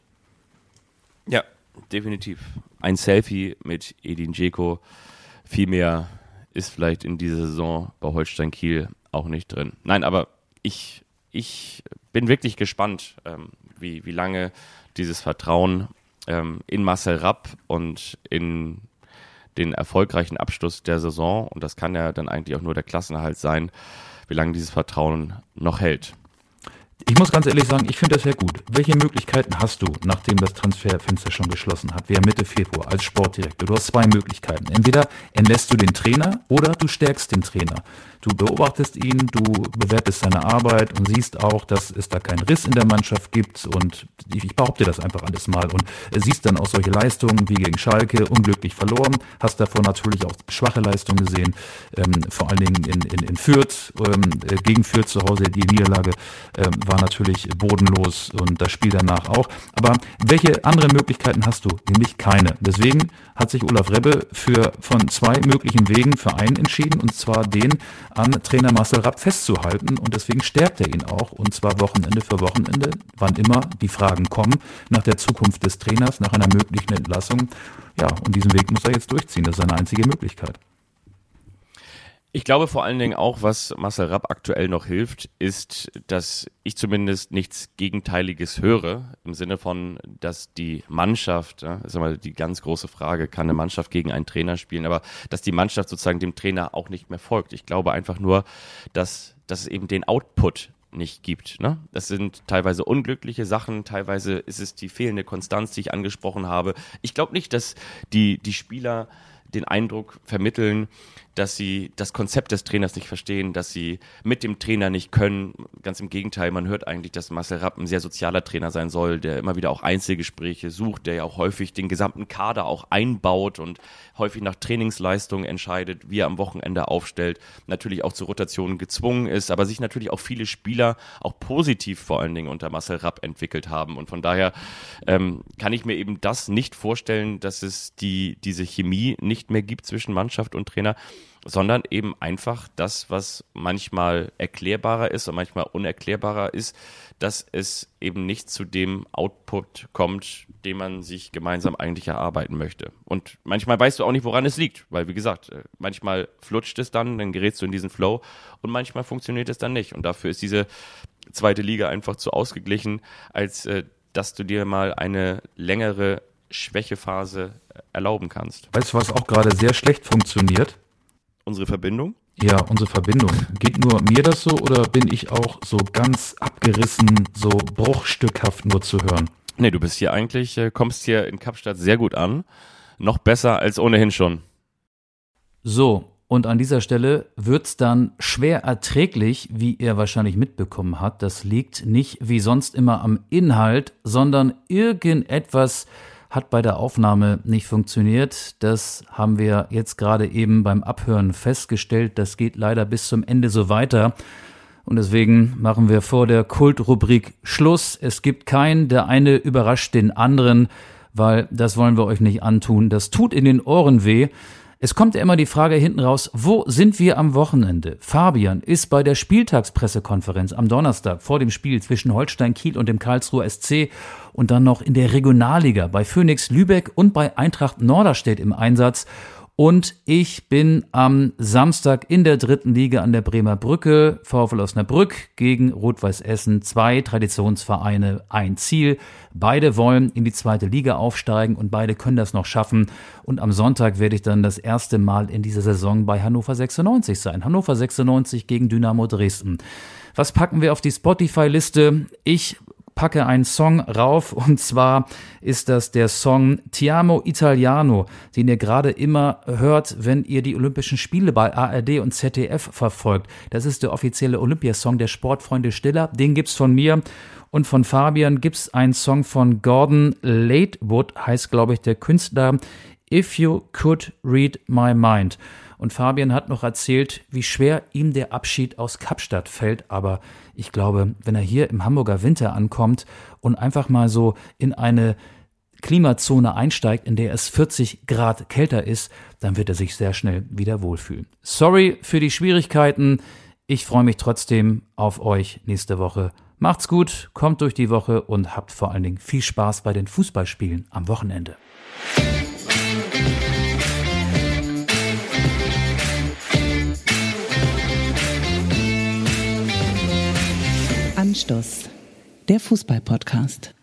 Ja, definitiv. Ein Selfie mit Edin Dzeko. Viel mehr ist vielleicht in dieser Saison bei Holstein Kiel auch nicht drin. Nein, aber ich bin wirklich gespannt, wie lange dieses Vertrauen in Marcel Rapp und in den erfolgreichen Abschluss der Saison, und das kann ja dann eigentlich auch nur der Klassenerhalt sein, wie lange dieses Vertrauen noch hält. Ich muss ganz ehrlich sagen, ich finde das sehr gut. Welche Möglichkeiten hast du, nachdem das Transferfenster schon geschlossen hat? Wir haben Mitte Februar als Sportdirektor. Du hast zwei Möglichkeiten. Entweder entlässt du den Trainer oder du stärkst den Trainer. Du beobachtest ihn, du bewertest seine Arbeit und siehst auch, dass es da keinen Riss in der Mannschaft gibt, und ich behaupte das einfach alles mal, und siehst dann auch solche Leistungen wie gegen Schalke, unglücklich verloren, hast davor natürlich auch schwache Leistungen gesehen, vor allen Dingen in Fürth, gegen Fürth zu Hause, die Niederlage war natürlich bodenlos und das Spiel danach auch. Aber welche anderen Möglichkeiten hast du? Nämlich keine. Deswegen hat sich Olaf Rebbe von zwei möglichen Wegen für einen entschieden, und zwar den an Trainer Marcel Rapp festzuhalten, und deswegen stärkt er ihn auch, und zwar Wochenende für Wochenende, wann immer die Fragen kommen nach der Zukunft des Trainers, nach einer möglichen Entlassung. Ja, und diesen Weg muss er jetzt durchziehen, das ist seine einzige Möglichkeit. Ich glaube vor allen Dingen auch, was Marcel Rapp aktuell noch hilft, ist, dass ich zumindest nichts Gegenteiliges höre, im Sinne von, dass die Mannschaft, das ist immer die ganz große Frage, kann eine Mannschaft gegen einen Trainer spielen, aber dass die Mannschaft sozusagen dem Trainer auch nicht mehr folgt. Ich glaube einfach nur, dass es eben den Output nicht gibt. Ne? Das sind teilweise unglückliche Sachen, teilweise ist es die fehlende Konstanz, die ich angesprochen habe. Ich glaube nicht, dass die Spieler den Eindruck vermitteln, dass sie das Konzept des Trainers nicht verstehen, dass sie mit dem Trainer nicht können. Ganz im Gegenteil, man hört eigentlich, dass Marcel Rapp ein sehr sozialer Trainer sein soll, der immer wieder auch Einzelgespräche sucht, der ja auch häufig den gesamten Kader auch einbaut und häufig nach Trainingsleistungen entscheidet, wie er am Wochenende aufstellt, natürlich auch zur Rotation gezwungen ist, aber sich natürlich auch viele Spieler auch positiv vor allen Dingen unter Marcel Rapp entwickelt haben. Und von daher kann ich mir eben das nicht vorstellen, dass es diese Chemie nicht mehr gibt zwischen Mannschaft und Trainer. sondern eben einfach das, was manchmal erklärbarer ist und manchmal unerklärbarer ist, dass es eben nicht zu dem Output kommt, den man sich gemeinsam eigentlich erarbeiten möchte. Und manchmal weißt du auch nicht, woran es liegt, weil wie gesagt, manchmal flutscht es dann gerätst du in diesen Flow und manchmal funktioniert es dann nicht. Und dafür ist diese zweite Liga einfach zu ausgeglichen, als dass du dir mal eine längere Schwächephase erlauben kannst. Weißt du, was auch gerade sehr schlecht funktioniert? Unsere Verbindung? Ja, unsere Verbindung. Geht nur mir das so oder bin ich auch so ganz abgerissen, so bruchstückhaft nur zu hören? Nee, du bist hier eigentlich, kommst hier in Kapstadt sehr gut an. Noch besser als ohnehin schon. So, und an dieser Stelle wird's dann schwer erträglich, wie er wahrscheinlich mitbekommen hat. Das liegt nicht wie sonst immer am Inhalt, sondern irgendetwas hat bei der Aufnahme nicht funktioniert. Das haben wir jetzt gerade eben beim Abhören festgestellt. Das geht leider bis zum Ende so weiter. Und deswegen machen wir vor der Kultrubrik Schluss. Es gibt keinen, der eine überrascht den anderen, weil das wollen wir euch nicht antun. Das tut in den Ohren weh. Es kommt ja immer die Frage hinten raus, wo sind wir am Wochenende? Fabian ist bei der Spieltagspressekonferenz am Donnerstag vor dem Spiel zwischen Holstein Kiel und dem Karlsruher SC und dann noch in der Regionalliga bei Phoenix Lübeck und bei Eintracht Norderstedt im Einsatz. Und ich bin am Samstag in der 3. Liga an der Bremer Brücke, VfL Osnabrück gegen Rot-Weiß Essen, 2 Traditionsvereine, ein Ziel. Beide wollen in die 2. Liga aufsteigen und beide können das noch schaffen. Und am Sonntag werde ich dann das erste Mal in dieser Saison bei Hannover 96 sein. Hannover 96 gegen Dynamo Dresden. Was packen wir auf die Spotify-Liste? Ich packe einen Song rauf und zwar ist das der Song Ti amo Italiano, den ihr gerade immer hört, wenn ihr die Olympischen Spiele bei ARD und ZDF verfolgt. Das ist der offizielle Olympiasong der Sportfreunde Stiller. Den gibt's von mir und von Fabian gibt's einen Song von Gordon Latewood, heißt glaube ich der Künstler, If You Could Read My Mind. Und Fabian hat noch erzählt, wie schwer ihm der Abschied aus Kapstadt fällt. Aber ich glaube, wenn er hier im Hamburger Winter ankommt und einfach mal so in eine Klimazone einsteigt, in der es 40 Grad kälter ist, dann wird er sich sehr schnell wieder wohlfühlen. Sorry für die Schwierigkeiten. Ich freue mich trotzdem auf euch nächste Woche. Macht's gut, kommt durch die Woche und habt vor allen Dingen viel Spaß bei den Fußballspielen am Wochenende. Anstoß, der Fußball-Podcast.